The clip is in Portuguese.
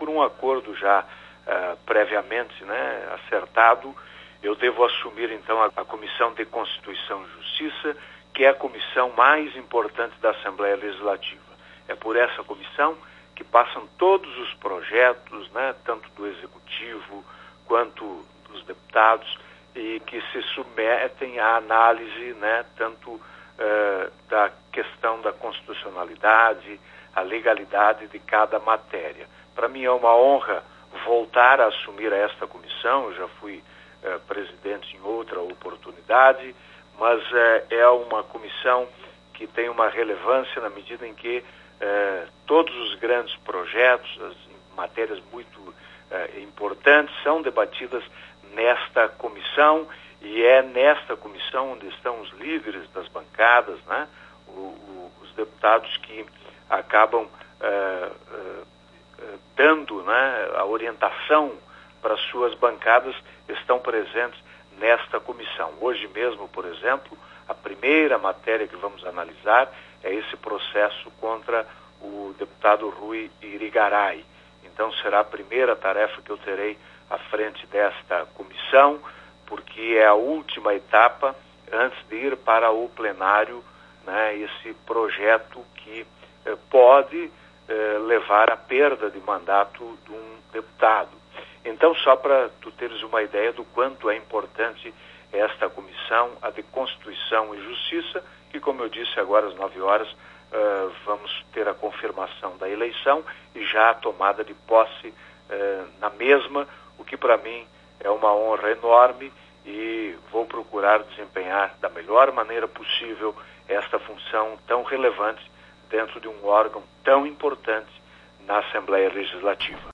um acordo já previamente, né, acertado, eu devo assumir então a Comissão de Constituição e Justiça, que é a comissão mais importante da Assembleia Legislativa. É por essa comissão que passam todos os projetos, né, tanto do Executivo quanto dos deputados, e que se submetem à análise, né, tanto da questão da constitucionalidade, a legalidade de cada matéria. Para mim é uma honra voltar a assumir esta comissão. Eu já fui presidente em outra oportunidade, mas é uma comissão que tem uma relevância na medida em que todos os grandes projetos, as matérias muito importantes, são debatidas nesta comissão, e é nesta comissão onde estão os líderes das bancadas, né? Os deputados que acabam dando, né, a orientação para as suas bancadas, estão presentes nesta comissão. Hoje mesmo, por exemplo, a primeira matéria que vamos analisar é esse processo contra o deputado Rui Irigaray. Então será a primeira tarefa que eu terei à frente desta comissão, porque é a última etapa antes de ir para o plenário, né, esse projeto que pode levar à perda de mandato de um deputado. Então, só para tu teres uma ideia do quanto é importante esta comissão, a de Constituição e Justiça, que, como eu disse, agora às 9 horas vamos ter a confirmação da eleição e já a tomada de posse na mesma, o que para mim é uma honra enorme, e vou procurar desempenhar da melhor maneira possível esta função tão relevante dentro de um órgão tão importante na Assembleia Legislativa.